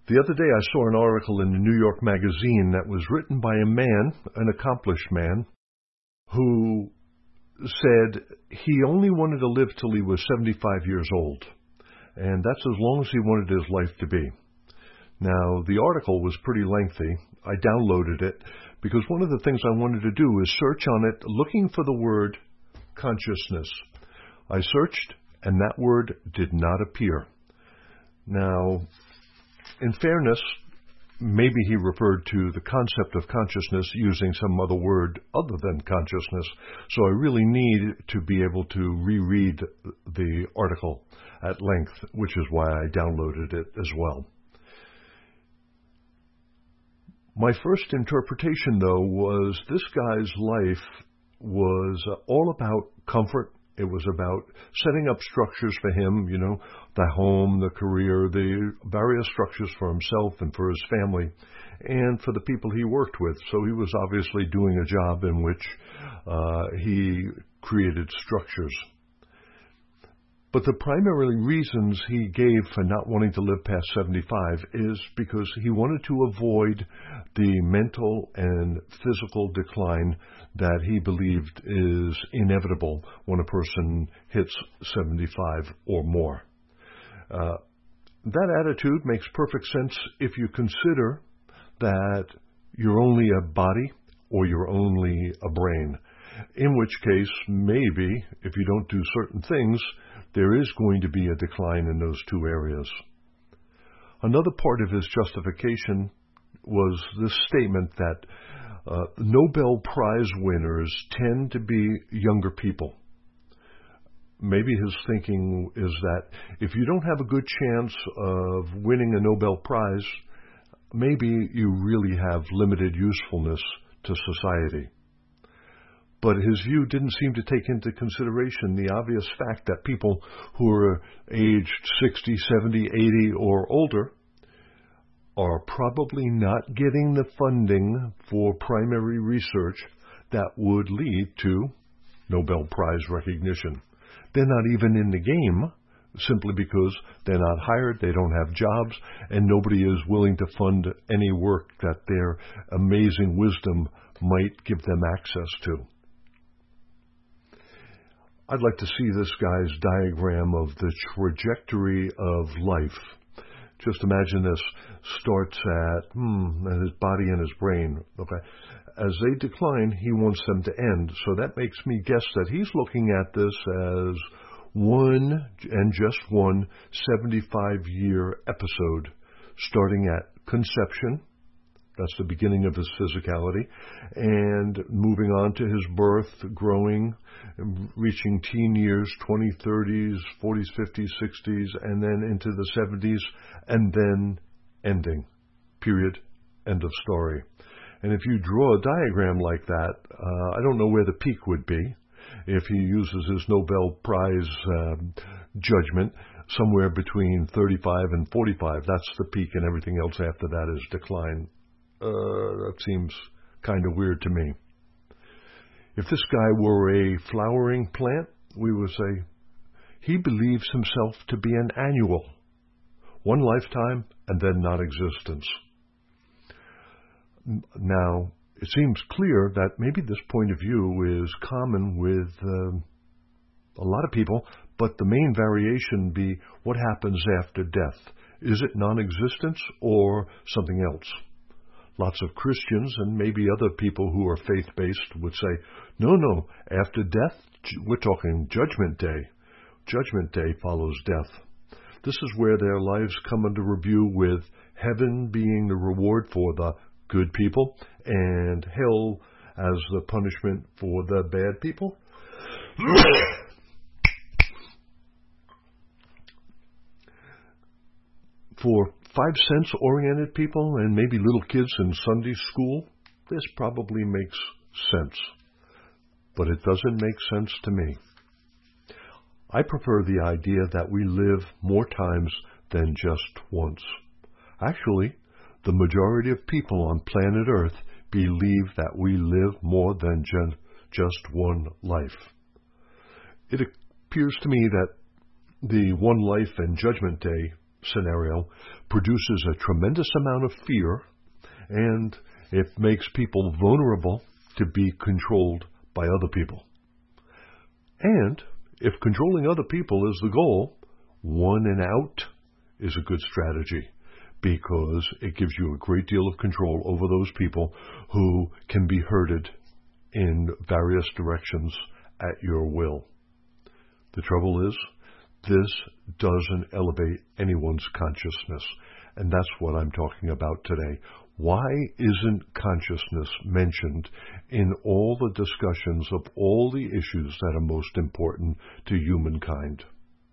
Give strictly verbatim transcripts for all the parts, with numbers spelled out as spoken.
The other day I saw an article in the New York Magazine that was written by a man, an accomplished man, who said he only wanted to live till he was seventy-five years old. And that's as long as he wanted his life to be. Now, the article was pretty lengthy. I downloaded it because one of the things I wanted to do is search on it looking for the word consciousness. I searched, and that word did not appear. Now, in fairness, maybe he referred to the concept of consciousness using some other word other than consciousness, so I really need to be able to reread the article at length, which is why I downloaded it as well. My first interpretation, though, was this guy's life was all about comfort. It was about setting up structures for him, you know, the home, the career, the various structures for himself and for his family, and for the people he worked with. So he was obviously doing a job in which uh, he created structures. But the primary reasons he gave for not wanting to live past seventy-five is because he wanted to avoid the mental and physical decline that he believed is inevitable when a person hits seventy-five or more. Uh, that attitude makes perfect sense if you consider that you're only a body or you're only a brain, in which case maybe if you don't do certain things, there is going to be a decline in those two areas. Another part of his justification was this statement that uh, Nobel Prize winners tend to be younger people. Maybe his thinking is that if you don't have a good chance of winning a Nobel Prize, maybe you really have limited usefulness to society. But his view didn't seem to take into consideration the obvious fact that people who are aged sixty, seventy, eighty, or older are probably not getting the funding for primary research that would lead to Nobel Prize recognition. They're not even in the game simply because they're not hired, they don't have jobs, and nobody is willing to fund any work that their amazing wisdom might give them access to. I'd like to see this guy's diagram of the trajectory of life. Just imagine this starts at, hmm, at his body and his brain. Okay. As they decline, he wants them to end. So that makes me guess that he's looking at this as one and just one seventy-five-year episode, starting at conception. That's the beginning of his physicality, and moving on to his birth, growing, reaching teen years, twenties, thirties, forties, fifties, sixties, and then into the seventies, and then ending. Period. End of story. And if you draw a diagram like that, uh, I don't know where the peak would be. If he uses his Nobel Prize uh, judgment, somewhere between thirty-five and forty-five, that's the peak, and everything else after that is decline. Uh, that seems kind of weird to me. If this guy were a flowering plant, we would say he believes himself to be an annual, one lifetime and then non-existence. Now, it seems clear that maybe this point of view is common with uh, a lot of people, but the main variation be what happens after death. Is it non-existence or something else? Lots of Christians and maybe other people who are faith-based would say, no, no, after death, we're talking Judgment Day. Judgment Day follows death. This is where their lives come under review, with heaven being the reward for the good people and hell as the punishment for the bad people. For five-sense-oriented people and maybe little kids in Sunday school, this probably makes sense. But it doesn't make sense to me. I prefer the idea that we live more times than just once. Actually, the majority of people on planet Earth believe that we live more than ju- just one life. It appears to me that the one life and Judgment Day scenario produces a tremendous amount of fear, and it makes people vulnerable to be controlled by other people. And if controlling other people is the goal, one and out is a good strategy, because it gives you a great deal of control over those people who can be herded in various directions at your will. The trouble is, this doesn't elevate anyone's consciousness, and that's what I'm talking about today. Why isn't consciousness mentioned in all the discussions of all the issues that are most important to humankind?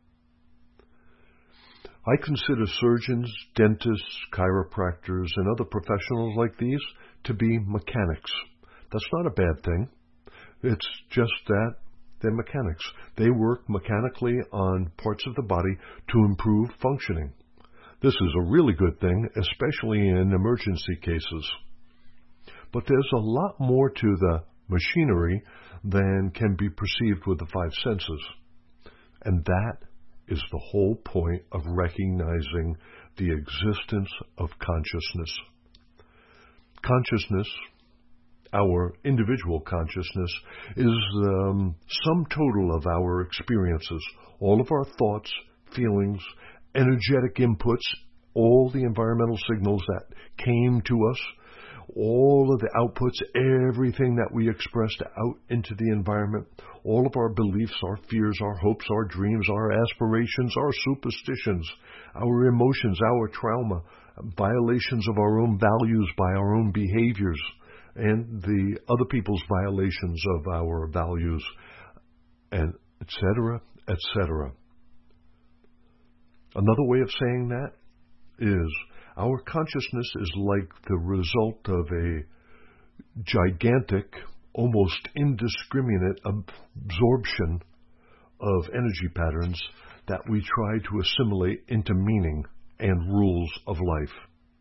I consider surgeons, dentists, chiropractors, and other professionals like these to be mechanics. That's not a bad thing. It's just that they're mechanics. They work mechanically on parts of the body to improve functioning. This is a really good thing, especially in emergency cases. But there's a lot more to the machinery than can be perceived with the five senses. And that is the whole point of recognizing the existence of consciousness. Consciousness, our individual consciousness, is the um, sum total of our experiences, all of our thoughts, feelings, energetic inputs, all the environmental signals that came to us, all of the outputs, everything that we expressed out into the environment, all of our beliefs, our fears, our hopes, our dreams, our aspirations, our superstitions, our emotions, our trauma, violations of our own values by our own behaviors, and the other people's violations of our values, and et cetera, et cetera. Another way of saying that is our consciousness is like the result of a gigantic, almost indiscriminate absorption of energy patterns that we try to assimilate into meaning and rules of life.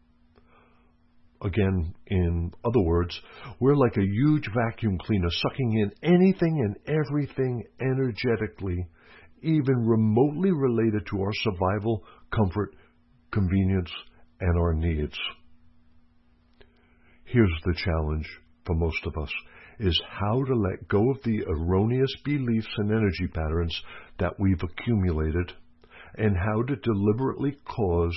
Again, in other words, we're like a huge vacuum cleaner sucking in anything and everything energetically, even remotely related to our survival, comfort, convenience, and our needs. Here's the challenge for most of us, is how to let go of the erroneous beliefs and energy patterns that we've accumulated, and how to deliberately cause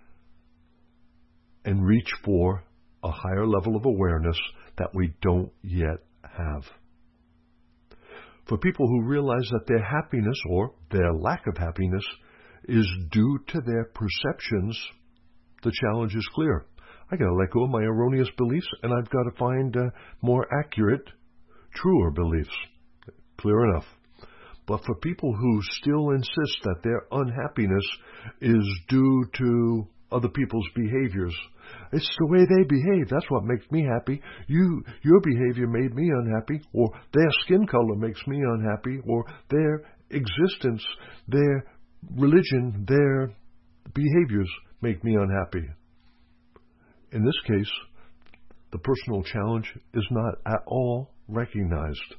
and reach for a higher level of awareness that we don't yet have. For people who realize that their happiness, or their lack of happiness, is due to their perceptions, the challenge is clear. I got to let go of my erroneous beliefs, and I've got to find uh, more accurate, truer beliefs. Clear enough. But for people who still insist that their unhappiness is due to other people's behaviors, it's the way they behave. That's what makes me happy. You, your behavior made me unhappy, or their skin color makes me unhappy, or their existence, their religion, their behaviors make me unhappy. In this case, the personal challenge is not at all recognized.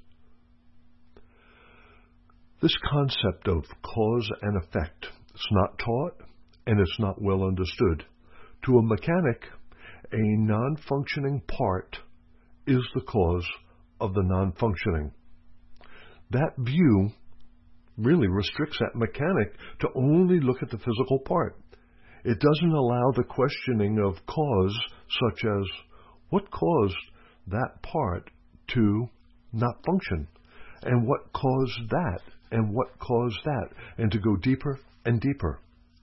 This concept of cause and effect is not taught, and it's not well understood. To a mechanic, a non-functioning part is the cause of the non-functioning. That view really restricts that mechanic to only look at the physical part. It doesn't allow the questioning of cause, such as what caused that part to not function, and what caused that, and what caused that, and to go deeper and deeper.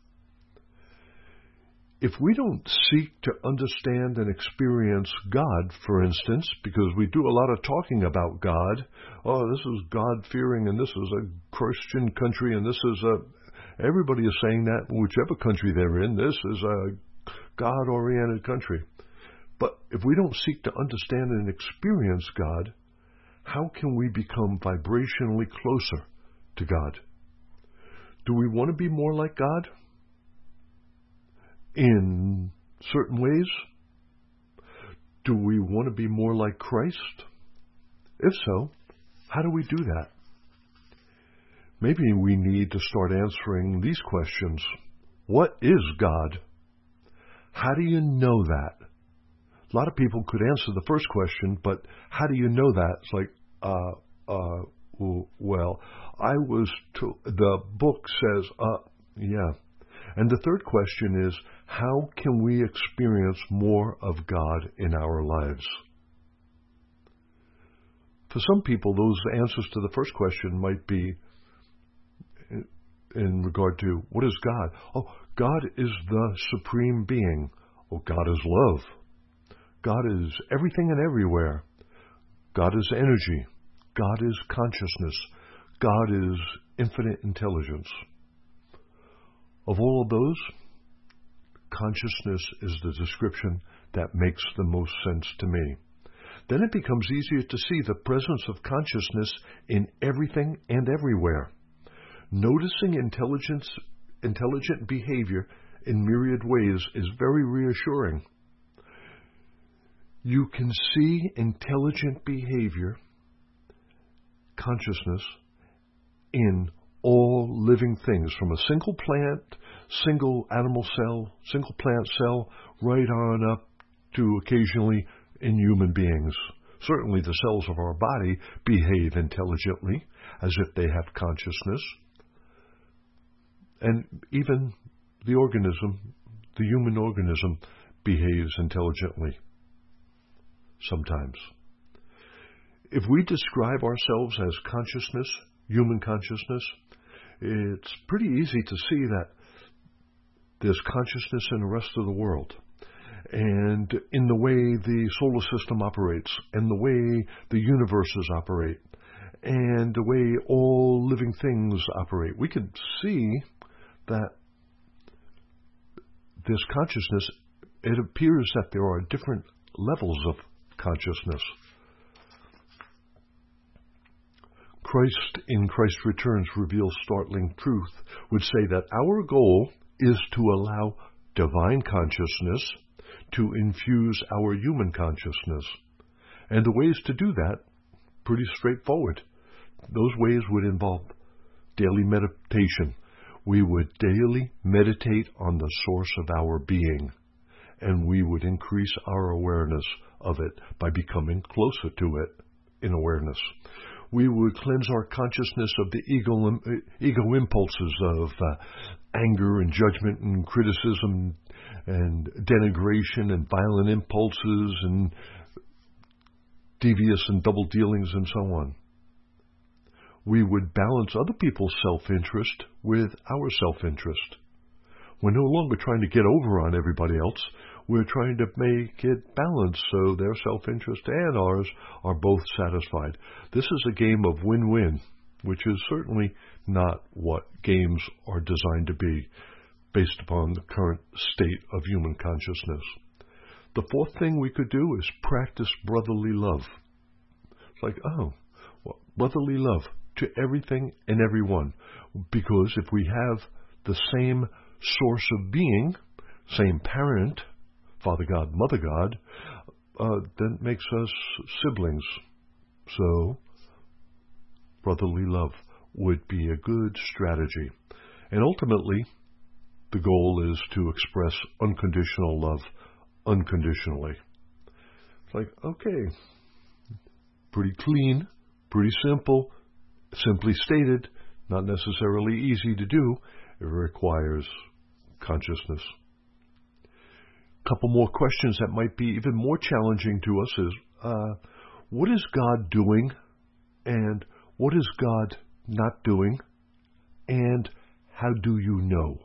If we don't seek to understand and experience God, for instance, because we do a lot of talking about God, oh, this is God-fearing, and this is a Christian country, and this is a... Everybody is saying that, whichever country they're in, this is a God-oriented country. But if we don't seek to understand and experience God, how can we become vibrationally closer to God? Do we want to be more like God in certain ways? Do we want to be more like Christ? If so, how do we do that? Maybe we need to start answering these questions. What is God? How do you know that? A lot of people could answer the first question, but how do you know that? It's like, uh, uh, well, I was to, the book says, uh, yeah. And the third question is, how can we experience more of God in our lives? For some people, those answers to the first question might be in regard to, what is God? Oh, God is the supreme being. Oh, God is love. God is everything and everywhere. God is energy. God is consciousness. God is infinite intelligence. Of all of those, consciousness is the description that makes the most sense to me. Then it becomes easier to see the presence of consciousness in everything and everywhere. Noticing intelligence, intelligent behavior in myriad ways is very reassuring. You can see intelligent behavior, consciousness, in all living things, from a single plant, single animal cell, single plant cell, right on up to occasionally in human beings. Certainly the cells of our body behave intelligently, as if they have consciousness. And even the organism, the human organism, behaves intelligently sometimes. If we describe ourselves as consciousness, human consciousness, it's pretty easy to see that there's consciousness in the rest of the world. And in the way the solar system operates, and the way the universes operate, and the way all living things operate, we can see that this consciousness, it appears that there are different levels of consciousness. Christ in Christ Returns reveals startling truth, would say that our goal is to allow divine consciousness to infuse our human consciousness. And the ways to do that, pretty straightforward. Those ways would involve daily meditation. We would daily meditate on the source of our being, and we would increase our awareness of it by becoming closer to it in awareness. We would cleanse our consciousness of the ego, ego impulses of uh, anger and judgment and criticism and denigration and violent impulses and devious and double dealings and so on. We would balance other people's self-interest with our self-interest. We're no longer trying to get over on everybody else. We're trying to make it balanced so their self-interest and ours are both satisfied. This is a game of win-win, which is certainly not what games are designed to be based upon the current state of human consciousness. The fourth thing we could do is practice brotherly love. It's like, oh, well, brotherly love to everything and everyone. Because if we have the same source of being, same parent, Father God, Mother God, uh, then it makes us siblings. So, brotherly love would be a good strategy. And ultimately, the goal is to express unconditional love unconditionally. It's like, okay, pretty clean, pretty simple, simply stated, not necessarily easy to do. It requires consciousness. A couple more questions that might be even more challenging to us is, uh, what is God doing? And what is God not doing? And how do you know?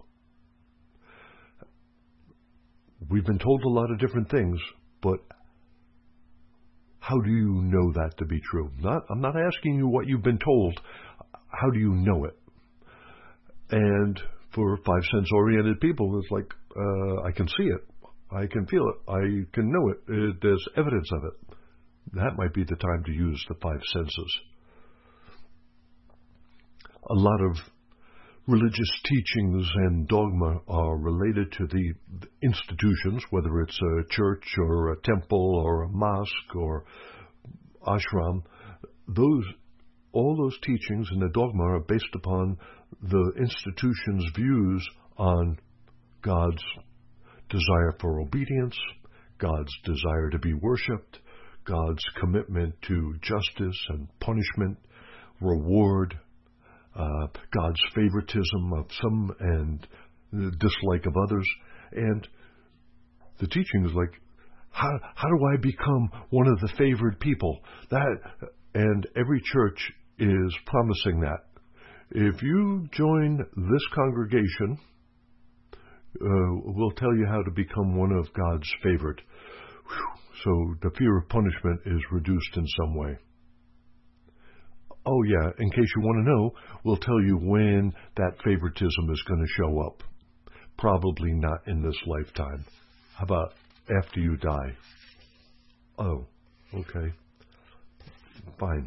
We've been told a lot of different things, but how do you know that to be true? Not, I'm not asking you what you've been told. How do you know it? And for five sense oriented people, it's like, uh, I can see it. I can feel it. I can know it. Uh, there's evidence of it. That might be the time to use the five senses. A lot of religious teachings and dogma are related to the institutions, whether it's a church or a temple or a mosque or ashram. Those, all those teachings and the dogma are based upon the institution's views on God's desire for obedience, God's desire to be worshipped, God's commitment to justice and punishment, reward, uh, God's favoritism of some and dislike of others. And the teaching is like, how, how do I become one of the favored people? That, and every church is promising that. If you join this congregation, uh, we'll tell you how to become one of God's favored. Whew. So the fear of punishment is reduced in some way. Oh yeah, in case you want to know, we'll tell you when that favoritism is going to show up. Probably not in this lifetime. How about after you die? Oh, okay. Fine.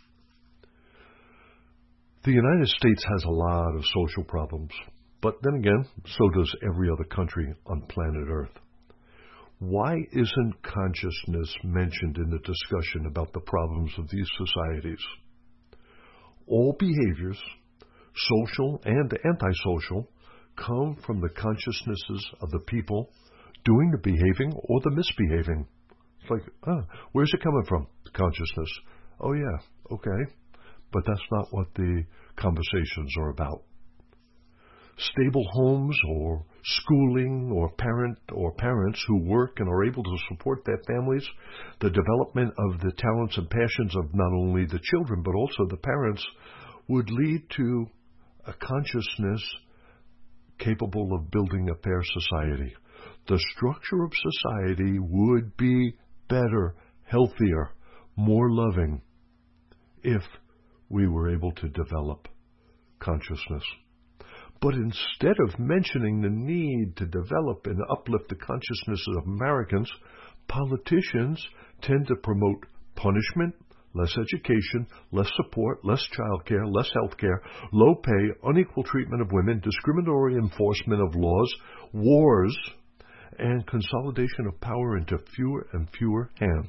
The United States has a lot of social problems, but then again, so does every other country on planet Earth. Why isn't consciousness mentioned in the discussion about the problems of these societies? All behaviors, social and antisocial, come from the consciousnesses of the people doing the behaving or the misbehaving. It's like, ah, where's it coming from? The consciousness. Oh yeah, okay. But that's not what the conversations are about. Stable homes or schooling or parent or parents who work and are able to support their families, the development of the talents and passions of not only the children but also the parents would lead to a consciousness capable of building a fair society. The structure of society would be better, healthier, more loving if we were able to develop consciousness. But instead of mentioning the need to develop and uplift the consciousness of Americans, politicians tend to promote punishment, less education, less support, less child care, less health care, low pay, unequal treatment of women, discriminatory enforcement of laws, wars, and consolidation of power into fewer and fewer hands.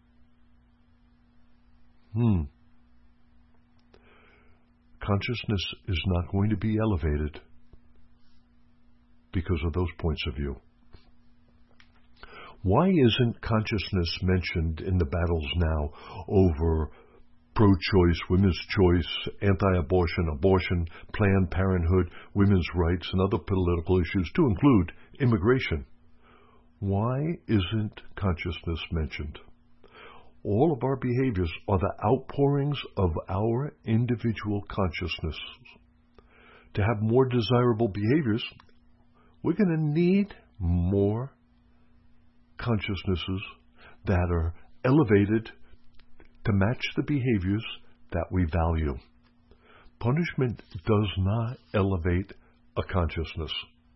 Hmm. Consciousness is not going to be elevated because of those points of view. Why isn't consciousness mentioned in the battles now over pro-choice, women's choice, anti-abortion, abortion, Planned Parenthood, women's rights, and other political issues, to include immigration? Why isn't consciousness mentioned? All of our behaviors are the outpourings of our individual consciousness. To have more desirable behaviors, we're going to need more consciousnesses that are elevated to match the behaviors that we value. Punishment does not elevate a consciousness.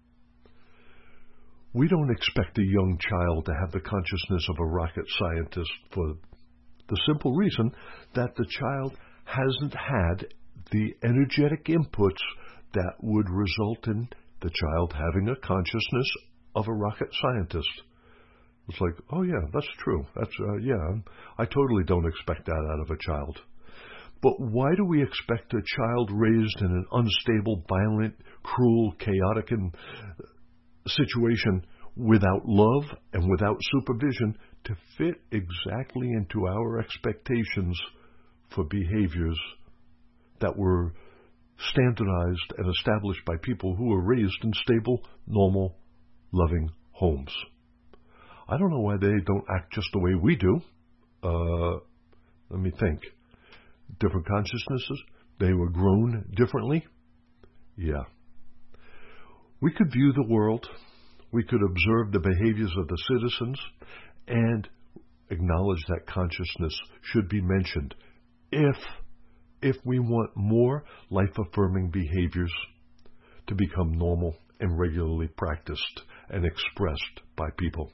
We don't expect a young child to have the consciousness of a rocket scientist for the simple reason that the child hasn't had the energetic inputs that would result in the child having a consciousness of a rocket scientist. It's like, oh yeah, that's true. That's uh, yeah, I totally don't expect that out of a child. But why do we expect a child raised in an unstable, violent, cruel, chaotic and situation without love and without supervision to fit exactly into our expectations for behaviors that were standardized and established by people who were raised in stable, normal, loving homes? I don't know why they don't act just the way we do. Uh, let me think. Different consciousnesses? They were grown differently? Yeah. We could view the world, we could observe the behaviors of the citizens, and acknowledge that consciousness should be mentioned if, if we want more life-affirming behaviors to become normal and regularly practiced and expressed by people.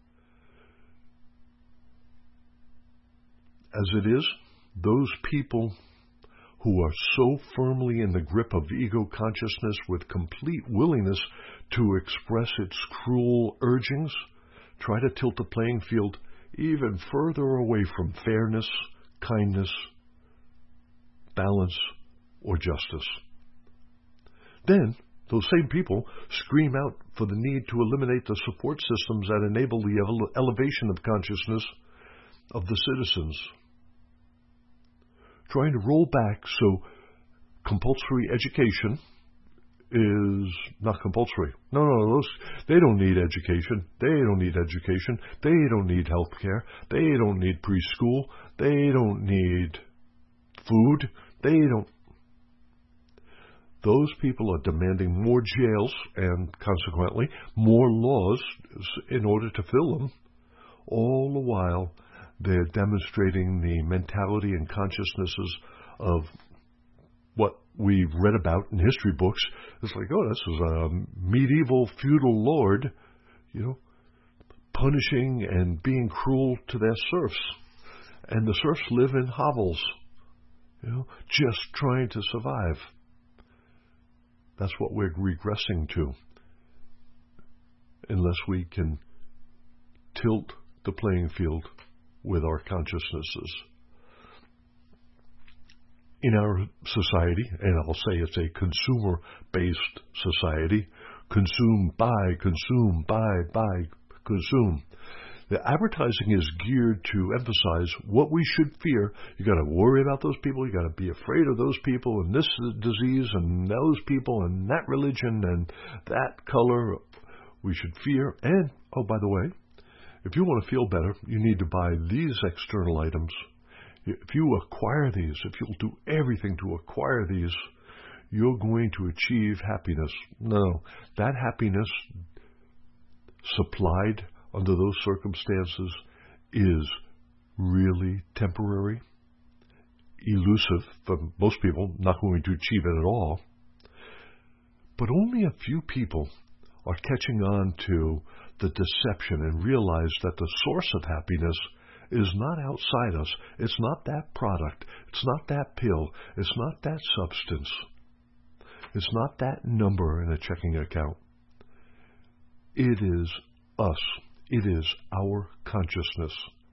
As it is, those people who are so firmly in the grip of ego consciousness with complete willingness to express its cruel urgings try to tilt the playing field even further away from fairness, kindness, balance, or justice. Then Those same people scream out for the need to eliminate the support systems that enable the ele- elevation of consciousness of the citizens. Trying to roll back so compulsory education is not compulsory. No, no, those, they don't need education. They don't need education. They don't need health care. They don't need preschool. They don't need food. They don't. Those people are demanding more jails and, consequently, more laws in order to fill them. All the while, they're demonstrating the mentality and consciousnesses of what we've read about in history books. It's like, oh, this is a medieval feudal lord, you know, punishing and being cruel to their serfs. And the serfs live in hovels, you know, just trying to survive. That's what we're regressing to, unless we can tilt the playing field with our consciousnesses. In our society, and I'll say it's a consumer-based society, consume, buy, consume, buy, buy, consume. The advertising is geared to emphasize what we should fear. You got to worry about those people. You got to be afraid of those people and this disease and those people and that religion and that color. We should fear. And, oh, by the way, if you want to feel better, you need to buy these external items. If you acquire these, if you'll do everything to acquire these, you're going to achieve happiness. No, that happiness supplied under those circumstances is really temporary, elusive for most people, not going to achieve it at all. But only a few people are catching on to the deception and realize that the source of happiness is not outside us. It's not that product. It's not that pill. It's not that substance. It's not that number in a checking account. It is us. It is our consciousness.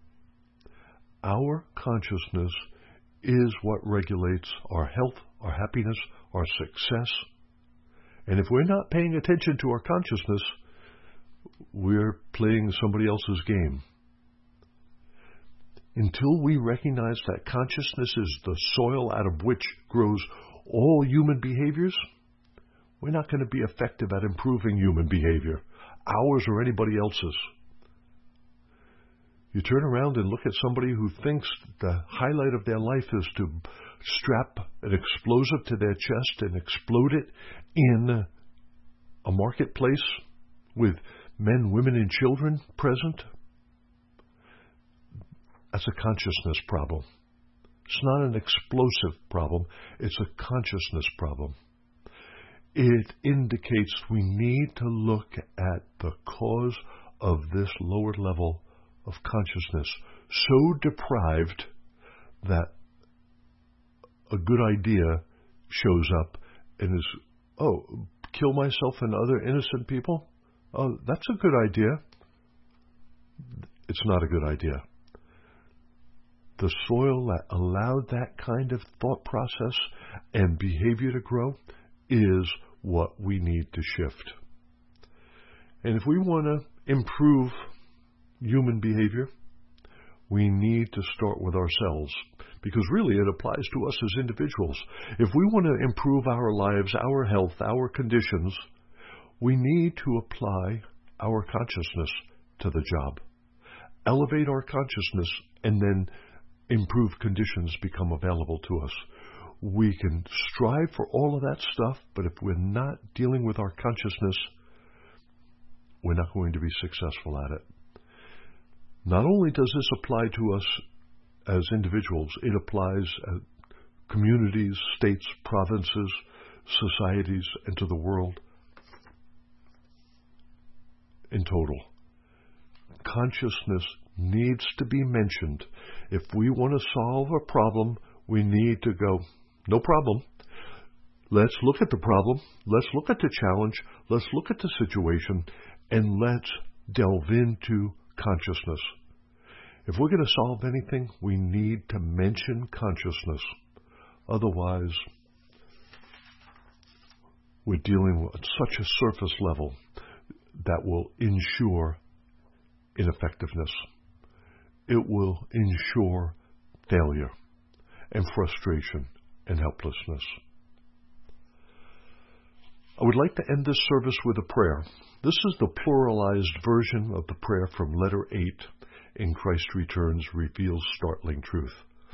Our consciousness is what regulates our health, our happiness, our success. And if we're not paying attention to our consciousness, we're playing somebody else's game. Until we recognize that consciousness is the soil out of which grows all human behaviors, we're not going to be effective at improving human behavior, ours or anybody else's. You turn around and look at somebody who thinks the highlight of their life is to strap an explosive to their chest and explode it in a marketplace with men, women, and children present. That's a consciousness problem. It's not an explosive problem. It's a consciousness problem. It indicates we need to look at the cause of this lower level of consciousness, so deprived that a good idea shows up and is, oh, kill myself and other innocent people? Oh, that's a good idea. It's not a good idea. The soil that allowed that kind of thought process and behavior to grow is what we need to shift. And if we want to improve human behavior, we need to start with ourselves, because really it applies to us as individuals. If we want to improve our lives, our health, our conditions, we need to apply our consciousness to the job. Elevate our consciousness, and then improved conditions become available to us. We can strive for all of that stuff, but if we're not dealing with our consciousness, we're not going to be successful at it. Not only does this apply to us as individuals, it applies to communities, states, provinces, societies, and to the world in total. Consciousness needs to be mentioned. If we want to solve a problem, we need to go, no problem. Let's look at the problem. Let's look at the challenge. Let's look at the situation, and let's delve into consciousness. If we're going to solve anything, we need to mention consciousness. Otherwise, We're dealing with such a surface level that will ensure ineffectiveness. It will ensure failure and frustration and helplessness. I would like to end this service with a prayer. This is the pluralized version of the prayer from letter eight in Christ Returns Reveals Startling Truth.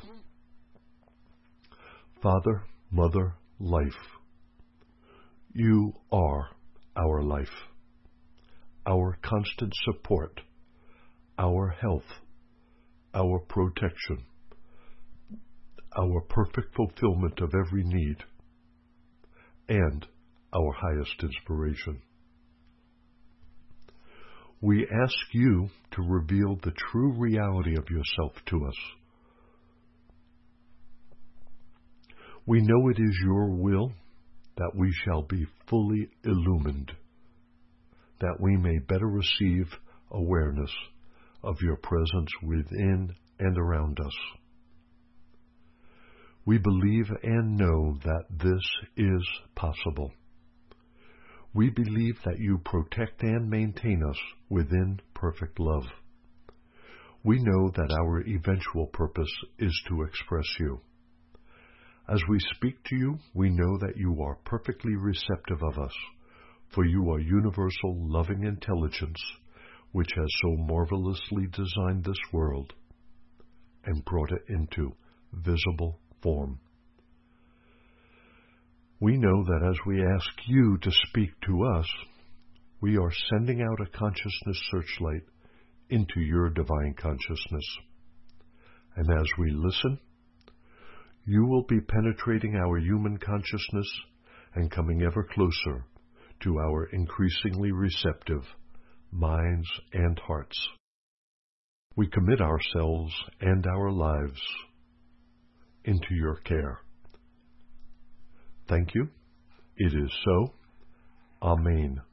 Father, Mother, Life, you are our life, our constant support, our health, our protection, our perfect fulfillment of every need, and our highest inspiration. We ask you to reveal the true reality of yourself to us. We know it is your will that we shall be fully illumined, that we may better receive awareness of your presence within and around us. We believe and know that this is possible. We believe that you protect and maintain us within perfect love. We know that our eventual purpose is to express you. As we speak to you, we know that you are perfectly receptive of us, for you are universal loving intelligence, which has so marvelously designed this world and brought it into visible form. We know that as we ask you to speak to us, we are sending out a consciousness searchlight into your divine consciousness. And as we listen, you will be penetrating our human consciousness and coming ever closer to our increasingly receptive minds and hearts. We commit ourselves and our lives into your care. Thank you. It is so. Amen.